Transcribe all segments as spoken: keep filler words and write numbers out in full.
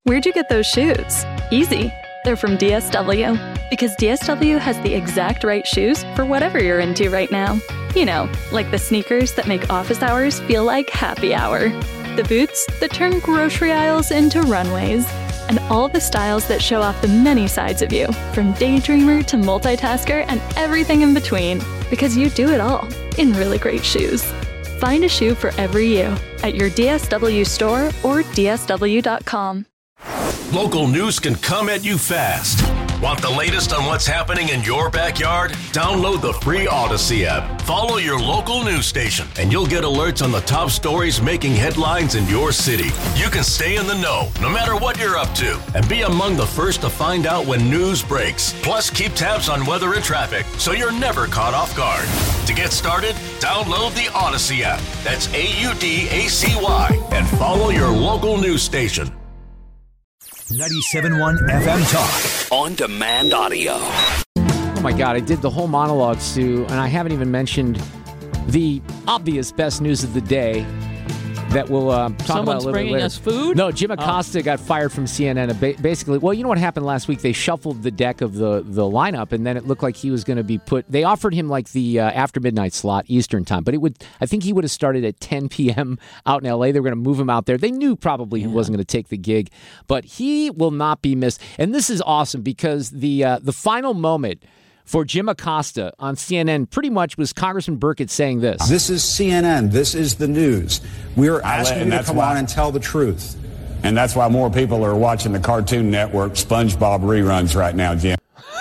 Where'd you get those shoes? Easy. They're from D S W. Because D S W has the exact right shoes for whatever you're into right now. You know, like the sneakers that make office hours feel like happy hour. The boots that turn grocery aisles into runways. And all the styles that show off the many sides of you, from daydreamer to multitasker and everything in between. Because you do it all in really great shoes. Find a shoe for every you at your D S W store or D S W dot com. Local news can come at you fast. Want the latest on what's happening in your backyard? Download the free Odyssey app. Follow your local news station, and you'll get alerts on the top stories making headlines in your city. You can stay in the know, no matter what you're up to, and be among the first to find out when news breaks. Plus, keep tabs on weather and traffic, so you're never caught off guard. To get started, download the Odyssey app. That's A U D A C Y, and follow your local news station. ninety-seven point one F M Talk. On demand audio. Oh my God, I did the whole monologue, Stu, and I haven't even mentioned the obvious best news of the day that we'll uh, talk Someone's about a little bringing bit later. us food? No, Jim Acosta oh. got fired from C N N. Ba- basically, well, you know what happened last week? They shuffled the deck of the, the lineup, and then it looked like he was going to be put. They offered him like the uh, after midnight slot Eastern time, but it would. I think he would have started at ten p.m. out in L A. They were going to move him out there. They knew probably he yeah. wasn't going to take the gig, but he will not be missed. And this is awesome because the uh, the final moment for Jim Acosta on C N N pretty much was Congressman Burkett saying this. This is C N N. This is the news. We are asking you to come why, on and tell the truth. And that's why more people are watching the Cartoon Network SpongeBob reruns right now, Jim.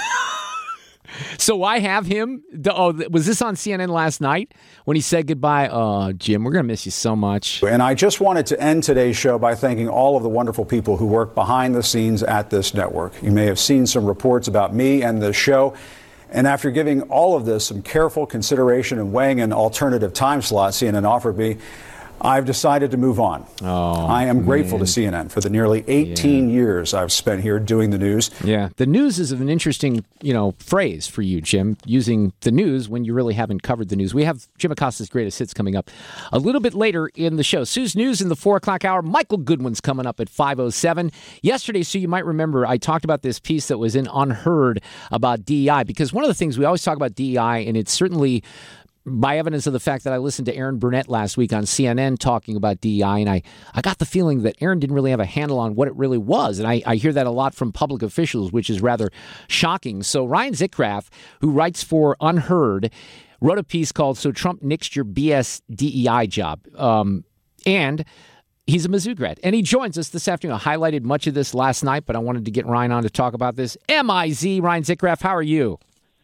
So I have him. Oh, was this on C N N last night when he said goodbye? Oh, Jim, we're going to miss you so much. And I just wanted to end today's show by thanking all of the wonderful people who work behind the scenes at this network. You may have seen some reports about me and the show. And after giving all of this some careful consideration and weighing an alternative time slot C N N offered me, I've decided to move on. Oh, I am grateful man. to C N N for the nearly eighteen yeah. years I've spent here doing the news. Yeah, the news is an interesting, you know, phrase for you, Jim, using the news when you really haven't covered the news. We have Jim Acosta's greatest hits coming up a little bit later in the show. Sue's News in the four o'clock hour. Michael Goodwin's coming up at five oh seven. Yesterday, Sue, you might remember I talked about this piece that was in Unheard about D E I, because one of the things we always talk about D E I, and it's certainly by evidence of the fact that I listened to Aaron Burnett last week on C N N talking about D E I, and I, I got the feeling that Aaron didn't really have a handle on what it really was. And I, I hear that a lot from public officials, which is rather shocking. So Ryan Zickraft, who writes for Unheard, wrote a piece called So Trump Nixed Your B S D E I Job. Um, and he's a Mizzou grad. And he joins us this afternoon. I highlighted much of this last night, but I wanted to get Ryan on to talk about this. M I Z, Ryan Zickraft, how are you?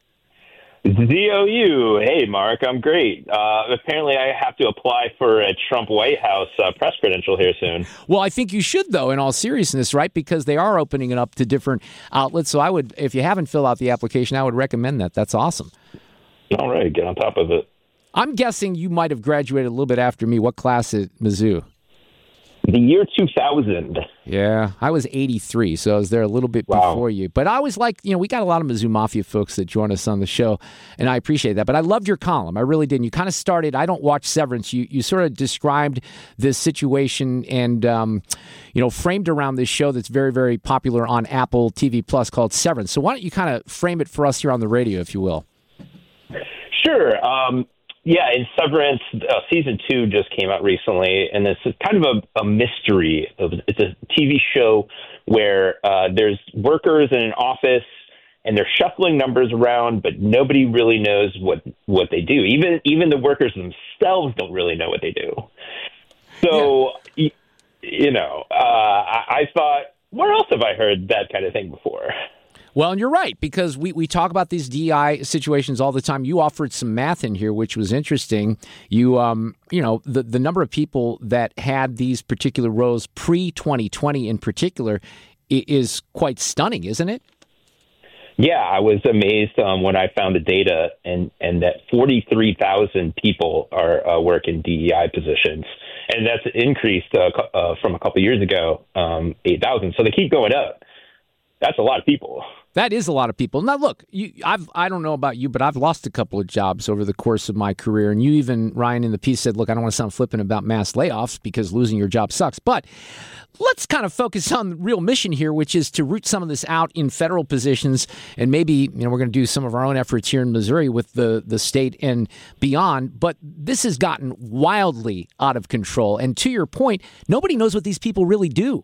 Z O U. Hey, Mark, I'm great. Uh, apparently, I have to apply for a Trump White House uh, press credential here soon. Well, I think you should, though, in all seriousness, right? Because they are opening it up to different outlets. So I would, if you haven't filled out the application, I would recommend that. That's awesome. All right, get on top of it. I'm guessing you might have graduated a little bit after me. What class at Mizzou? The year two thousand. Yeah, I was eighty-three, so I was there a little bit wow. before you. But I always like, you know, we got a lot of Mizzou Mafia folks that join us on the show, and I appreciate that. But I loved your column. I really did. And you kind of started, I don't watch Severance. You you sort of described this situation and, um, you know, framed around this show that's very, very popular on Apple T V Plus called Severance. So why don't you kind of frame it for us here on the radio, if you will? Sure. Um Yeah, in Severance, uh, season two just came out recently, and it's kind of a, a mystery. It's a T V show where uh, there's workers in an office, and they're shuffling numbers around, but nobody really knows what, what they do. Even even the workers themselves don't really know what they do. So, yeah. you, you know, uh, I, I thought, where else have I heard that kind of thing before? Well, and you're right, because we, we talk about these D E I situations all the time. You offered some math in here, which was interesting. You, um, you know, the, the number of people that had these particular roles pre twenty twenty in particular is quite stunning, isn't it? Yeah, I was amazed um, when I found the data, and, and that forty-three thousand people are uh, work in D E I positions. And that's increased uh, uh, from a couple years ago, um, eight thousand. So they keep going up. That's a lot of people. That is a lot of people. Now, look, you, I've, I don't know about you, but I've lost a couple of jobs over the course of my career. And you even, Ryan, in the piece said, look, I don't want to sound flippant about mass layoffs because losing your job sucks. But let's kind of focus on the real mission here, which is to root some of this out in federal positions. And maybe, you know, we're going to do some of our own efforts here in Missouri with the, the state and beyond. But this has gotten wildly out of control. And to your point, nobody knows what these people really do.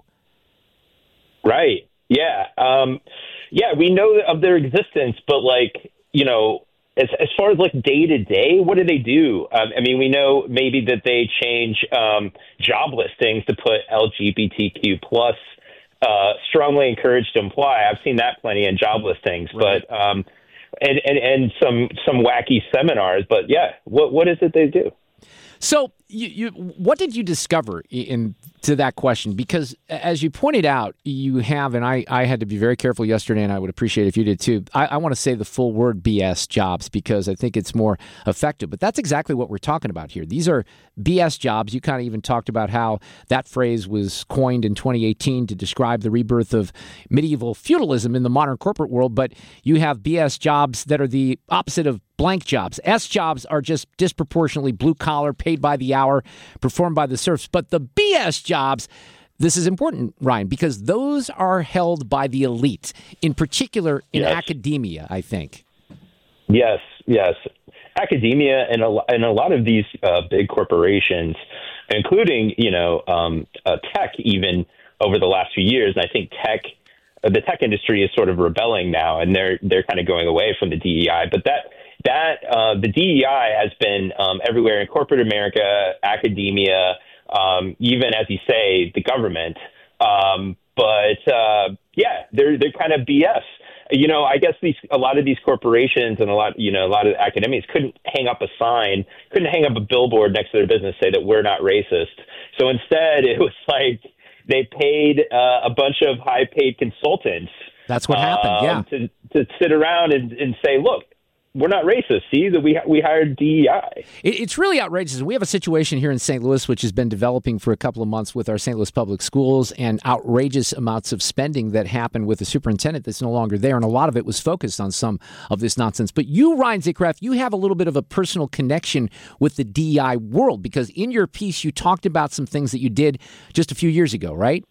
Right. Yeah. Um, yeah, we know of their existence, but like, you know, as as far as like day to day, what do they do? Um, I mean, we know maybe that they change um, job listings to put L G B T Q plus uh, strongly encouraged to apply. I've seen that plenty in job listings, right. but um, and, and and some some wacky seminars. But yeah, what what is it they do? So, you, you, what did you discover in to that question? Because as you pointed out, you have, and I, I had to be very careful yesterday, and I would appreciate if you did too. I, I want to say the full word B S jobs because I think it's more effective. But that's exactly what we're talking about here. These are B S jobs. You kind of even talked about how that phrase was coined in twenty eighteen to describe the rebirth of medieval feudalism in the modern corporate world. But you have B S jobs that are the opposite of blank jobs. S jobs are just disproportionately blue collar, paid by the hour, performed by the serfs. But the B S jobs, this is important, Ryan, because those are held by the elite, in particular in yes. academia, I think. Yes, yes. Academia and a, and a lot of these uh, big corporations, including, you know, um, uh, tech even over the last few years. And I think tech, uh, the tech industry is sort of rebelling now, and they're they're kind of going away from the D E I. But that That uh, the D E I has been um, everywhere in corporate America, academia, um, even as you say, the government. Um, but uh, yeah, they're they're kind of B S. You know, I guess these a lot of these corporations and a lot you know a lot of academics couldn't hang up a sign, couldn't hang up a billboard next to their business say that we're not racist. So instead, it was like they paid uh, a bunch of high paid consultants. That's what happened. Yeah, um, to to sit around and, and say, look, we're not racist. See, that we we hired D E I. It's really outrageous. We have a situation here in Saint Louis, which has been developing for a couple of months with our Saint Louis Public Schools, and outrageous amounts of spending that happened with the superintendent that's no longer there, and a lot of it was focused on some of this nonsense. But you, Ryan Zickraft, you have a little bit of a personal connection with the D E I world, because in your piece you talked about some things that you did just a few years ago, right?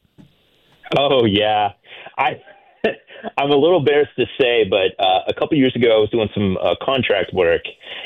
Oh yeah, I. I'm a little embarrassed to say, but uh, a couple years ago, I was doing some uh, contract work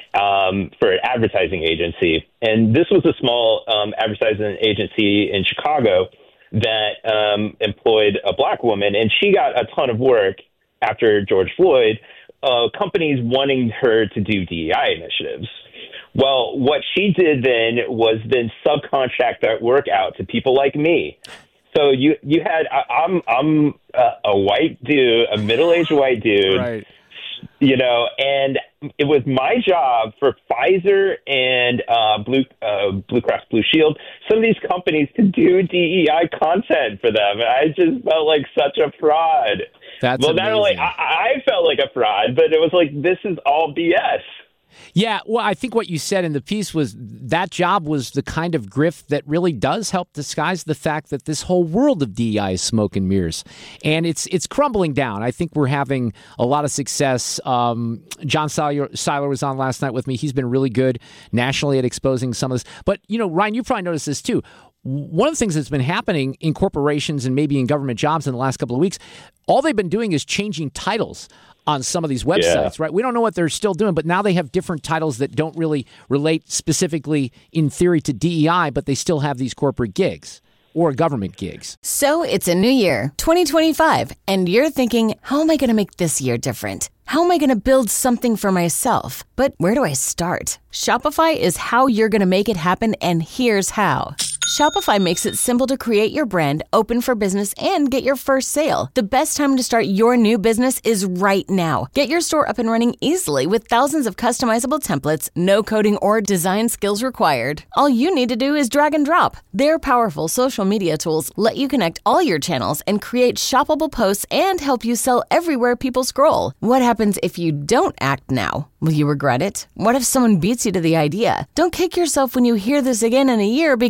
um, for an advertising agency. And this was a small um, advertising agency in Chicago that um, employed a black woman. And she got a ton of work after George Floyd, uh, companies wanting her to do D E I initiatives. Well, what she did then was then subcontract that work out to people like me. So you you had I, I'm I'm a, a white dude, a middle-aged white dude, right. You know, and it was my job for Pfizer and uh, Blue uh, Blue Cross Blue Shield, some of these companies, to do D E I content for them. And I just felt like such a fraud. That's well, amazing. not only I, I felt like a fraud, but it was like, this is all B S. Yeah, well, I think what you said in the piece was that job was the kind of grift that really does help disguise the fact that this whole world of D E I is smoke and mirrors, and it's it's crumbling down. I think we're having a lot of success. Um, John Seiler, Seiler was on last night with me. He's been really good nationally at exposing some of this. But, you know, Ryan, you probably noticed this too. One of the things that's been happening in corporations and maybe in government jobs in the last couple of weeks, all they've been doing is changing titles on some of these websites, yeah. right? We don't know what they're still doing, but now they have different titles that don't really relate specifically in theory to D E I, but they still have these corporate gigs or government gigs. So it's a new year, twenty twenty-five, and you're thinking, how am I going to make this year different? How am I going to build something for myself? But where do I start? Shopify is how you're going to make it happen, and here's how. Shopify makes it simple to create your brand, open for business, and get your first sale. The best time to start your new business is right now. Get your store up and running easily with thousands of customizable templates, no coding or design skills required. All you need to do is drag and drop. Their powerful social media tools let you connect all your channels and create shoppable posts and help you sell everywhere people scroll. What happens if you don't act now? Will you regret it? What if someone beats you to the idea? Don't kick yourself when you hear this again in a year because you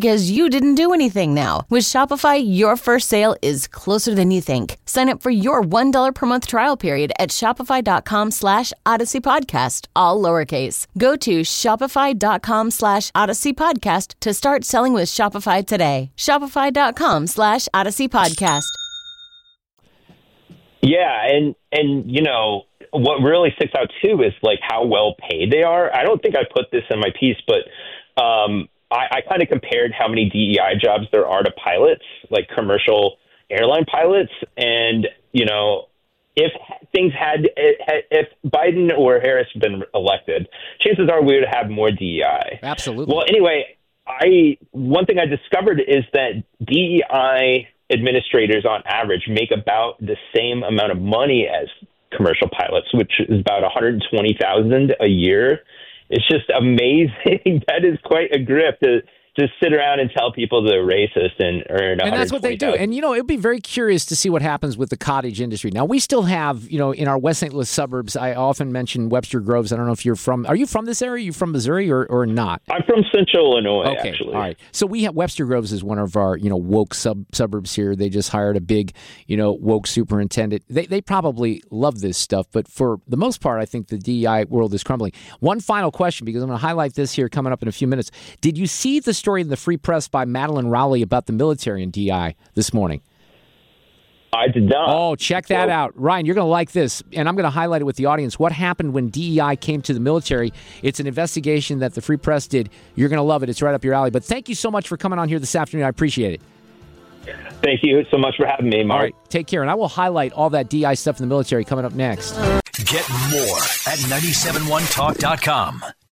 you didn't do anything now. With Shopify, your first sale is closer than you think. Sign up for your one dollar per month trial period at shopify.com slash Odyssey Podcast, all lowercase. Go to shopify.com slash Odyssey Podcast to start selling with Shopify today. Shopify.com slash Odyssey Podcast. Yeah, and, and you know, what really sticks out, too, is, like, how well paid they are. I don't think I put this in my piece, but um, I, I kind of compared how many D E I jobs there are to pilots, like commercial airline pilots. And, you know, if things had, if Biden or Harris had been elected, chances are we would have more D E I. Absolutely. Well, anyway, I one thing I discovered is that D E I administrators on average make about the same amount of money as commercial pilots, which is about one hundred twenty thousand dollars a year. It's just amazing. That is quite a grip to just sit around and tell people they're racist and earn. And that's what they do. And, you know, it'd be very curious to see what happens with the cottage industry. Now, we still have, you know, in our West Saint Louis suburbs, I often mention Webster Groves. I don't know if you're from, are you from this area? Are you from Missouri or, or not? I'm from Central Illinois, okay, actually. All right. So we have Webster Groves is one of our, you know, woke sub suburbs here. They just hired a big, you know, woke superintendent. They, they probably love this stuff. But for the most part, I think the D E I world is crumbling. One final question, because I'm going to highlight this here coming up in a few minutes. Did you see the story in the Free Press by Madeline Rowley about the military and D E I this morning? I did not. Oh, check that out. Ryan, you're going to like this, and I'm going to highlight it with the audience. What happened when D E I came to the military? It's an investigation that the Free Press did. You're going to love it. It's right up your alley. But thank you so much for coming on here this afternoon. I appreciate it. Thank you so much for having me, Mark. All right, take care. And I will highlight all that D E I stuff in the military coming up next. Get more at nine seven one talk dot com.